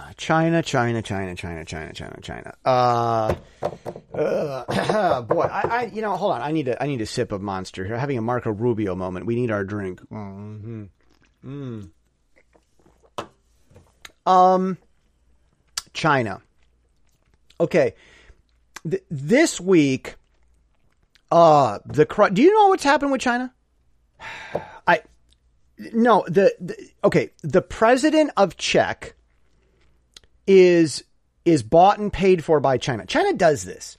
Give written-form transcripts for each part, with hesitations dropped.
China. Boy, hold on. I need a sip of Monster here. Having a Marco Rubio moment. We need our drink. China. Okay. This week, do you know what's happened with China? The president of Czech is bought and paid for by China. China does this.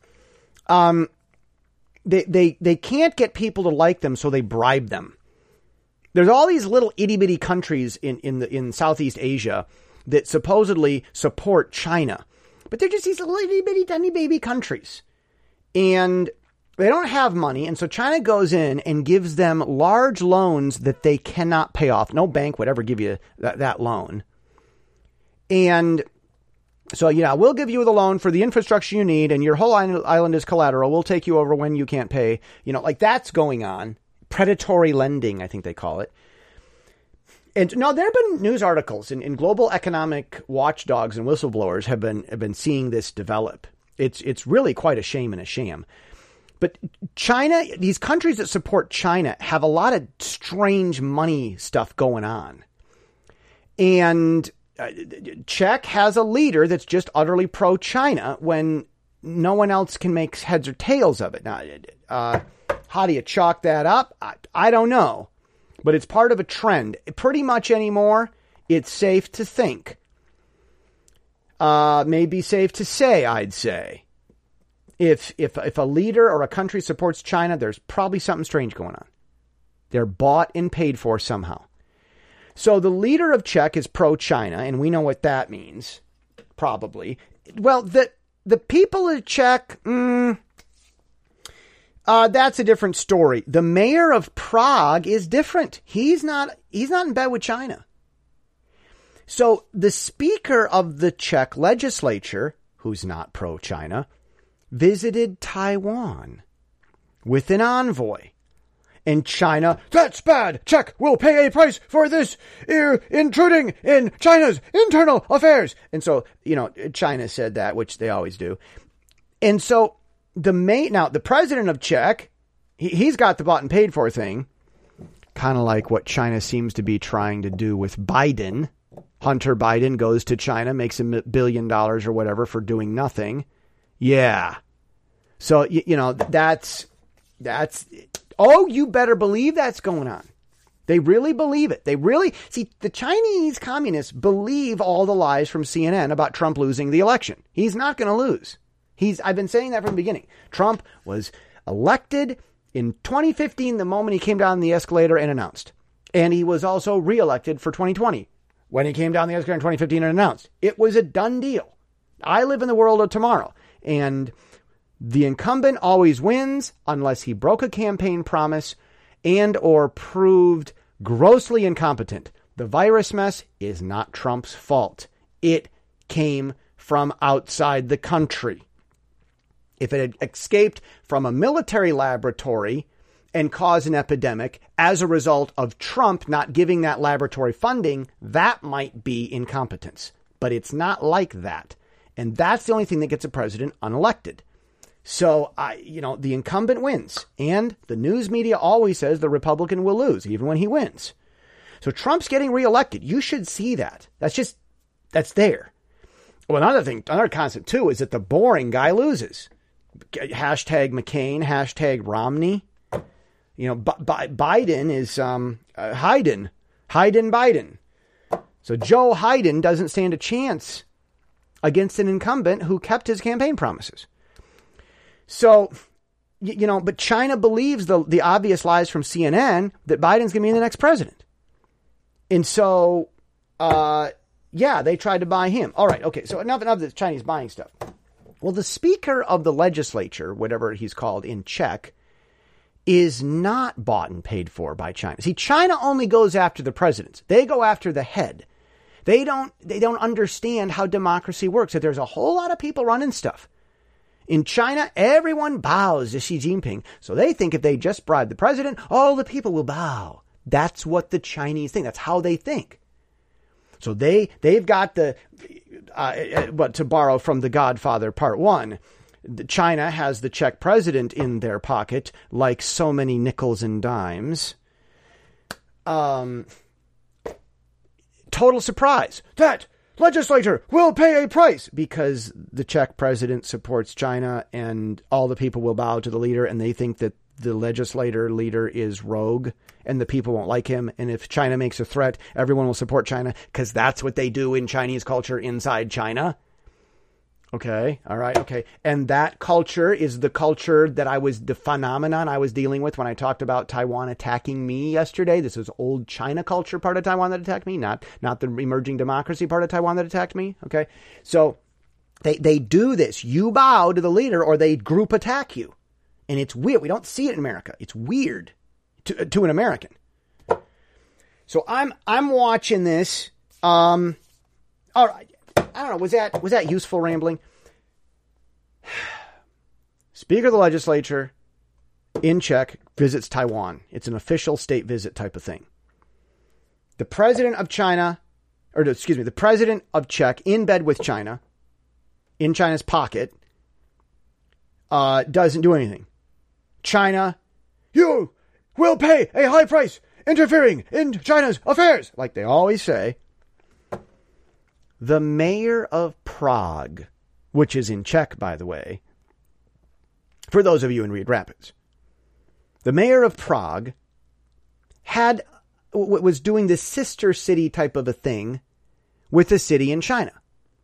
They can't get people to like them, so they bribe them. There's all these little itty bitty countries in Southeast Asia that supposedly support China, but they're just these little itty bitty tiny baby countries, and they don't have money. And so China goes in and gives them large loans that they cannot pay off. No bank would ever give you that loan. And so, we'll give you the loan for the infrastructure you need, and your whole island is collateral. We'll take you over when you can't pay. That's going on. Predatory lending, I think they call it. And no, there have been news articles and global economic watchdogs and whistleblowers have been seeing this develop. It's really quite a shame and a sham. But China, these countries that support China have a lot of strange money stuff going on. And Czech has a leader that's just utterly pro-China when no one else can make heads or tails of it. Now, how do you chalk that up? I don't know. But it's part of a trend. Pretty much anymore, it's safe to think. Maybe safe to say, I'd say. If a leader or a country supports China, there's probably something strange going on. They're bought and paid for somehow. So the leader of Czech is pro-China, and we know what that means, probably. Well, the people of Czech, that's a different story. The mayor of Prague is different. He's not in bed with China. So the speaker of the Czech legislature, who's not pro-China, visited Taiwan with an envoy. And China, that's bad. Czech will pay a price for this intruding in China's internal affairs. And so, China said that, which they always do. And so the president of Czech, he's got the bought and paid for thing, kind of like what China seems to be trying to do with Biden. Hunter Biden goes to China, makes $1 billion or whatever for doing nothing. Yeah. So, that's, oh, you better believe that's going on. They really believe it. The Chinese communists believe all the lies from CNN about Trump losing the election. He's not going to lose. I've been saying that from the beginning. Trump was elected in 2015, the moment he came down the escalator and announced. And he was also reelected for 2020 when he came down the escalator in 2015 and announced. It was a done deal. I live in the world of tomorrow. And the incumbent always wins unless he broke a campaign promise and or proved grossly incompetent. The virus mess is not Trump's fault. It came from outside the country. If it had escaped from a military laboratory and caused an epidemic as a result of Trump not giving that laboratory funding, that might be incompetence. But it's not like that. And that's the only thing that gets a president unelected. So, the incumbent wins. And the news media always says the Republican will lose, even when he wins. So Trump's getting reelected. You should see that. That's there. Well, another concept, too, is that the boring guy loses. Hashtag McCain, hashtag Romney. Biden is Hayden Biden. So Joe Hayden doesn't stand a chance against an incumbent who kept his campaign promises. So, but China believes the obvious lies from CNN that Biden's going to be the next president. And so, they tried to buy him. All right. Okay. So enough of this Chinese buying stuff. Well, the speaker of the legislature, whatever he's called in Czech, is not bought and paid for by China. See, China only goes after the presidents. They go after the head. They don't understand how democracy works. That there's a whole lot of people running stuff. In China, everyone bows to Xi Jinping. So they think if they just bribe the president, all the people will bow. That's what the Chinese think. That's how they think. So they've got but to borrow from The Godfather Part 1, China has the Czech president in their pocket like so many nickels and dimes. Total surprise. That legislature will pay a price because the Czech president supports China and all the people will bow to the leader, and they think that the leader is rogue and the people won't like him. And if China makes a threat, everyone will support China because that's what they do in Chinese culture inside China. Okay. All right. Okay. And that culture is the culture the phenomenon I was dealing with when I talked about Taiwan attacking me yesterday. This was old China culture part of Taiwan that attacked me, not the emerging democracy part of Taiwan that attacked me. Okay. So they do this. You bow to the leader or they group attack you. And it's weird. We don't see it in America. It's weird to an American. So I'm watching this. All right. I don't know. Was that useful rambling? Speaker of the legislature in Czech visits Taiwan. It's an official state visit type of thing. The president of the president of Czech in bed with China, in China's pocket, doesn't do anything. China, you will pay a high price interfering in China's affairs, like they always say. The mayor of Prague, which is in Czech, by the way, for those of you in Reed Rapids, the mayor of Prague was doing this sister city type of a thing with a city in China.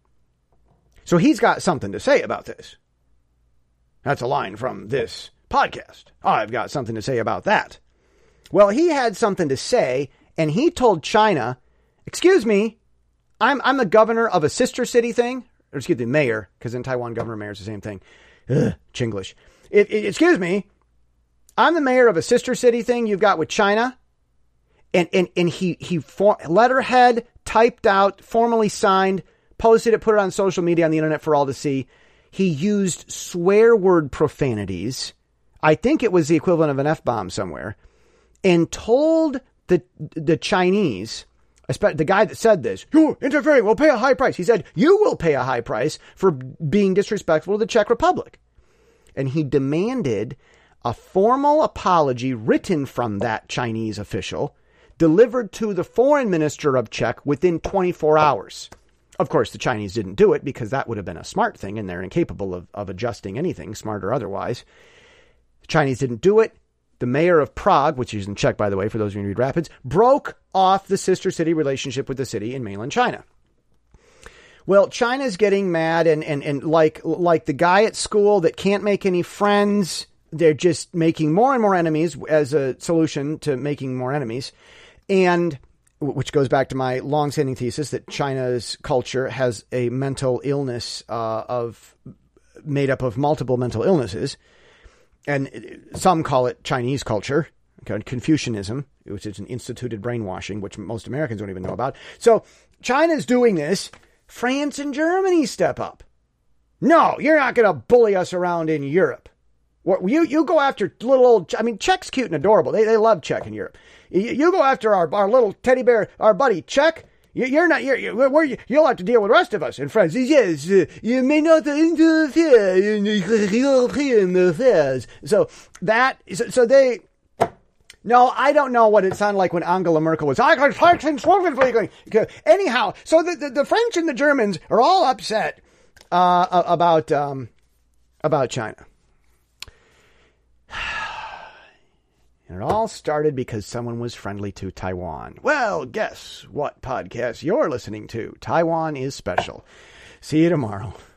So he's got something to say about this. That's a line from this podcast. I've got something to say about that. Well, he had something to say, and he told China, excuse me, I'm the governor of a sister city thing. Or excuse me, mayor, because in Taiwan, governor, mayor is the same thing. Chinglish. Excuse me, I'm the mayor of a sister city thing you've got with China. And he letterhead, typed out, formally signed, posted it, put it on social media, on the internet for all to see. He used swear word profanities. I think it was the equivalent of an F-bomb somewhere, and told the Chinese, the guy that said this, "You're interfering, we'll pay a high price." He said, "You will pay a high price for being disrespectful to the Czech Republic." And he demanded a formal apology written from that Chinese official, delivered to the foreign minister of Czech within 24 hours. Of course, the Chinese didn't do it because that would have been a smart thing, and they're incapable of adjusting anything, smart or otherwise. The Chinese didn't do it. The mayor of Prague, which is in Czech, by the way, for those of you in Reed Rapids, broke off the sister city relationship with the city in mainland China. Well, China's getting mad, and like the guy at school that can't make any friends, they're just making more and more enemies as a solution to making more enemies. And which goes back to my long-standing thesis that China's culture has a mental illness made up of multiple mental illnesses. And some call it Chinese culture, Confucianism, which is an instituted brainwashing, which most Americans don't even know about. So China's doing this. France and Germany step up. No, you're not going to bully us around in Europe. You go after little old, Czech's cute and adorable. They love Czech in Europe. You go after our little teddy bear, our buddy Czech. You'll have to deal with the rest of us. And France says, yes, you may not interfere in European affairs. No, I don't know what it sounded like when Angela Merkel was, anyhow, so the French and the Germans are all upset, about China. And it all started because someone was friendly to Taiwan. Well, guess what podcast you're listening to? Taiwan is special. See you tomorrow.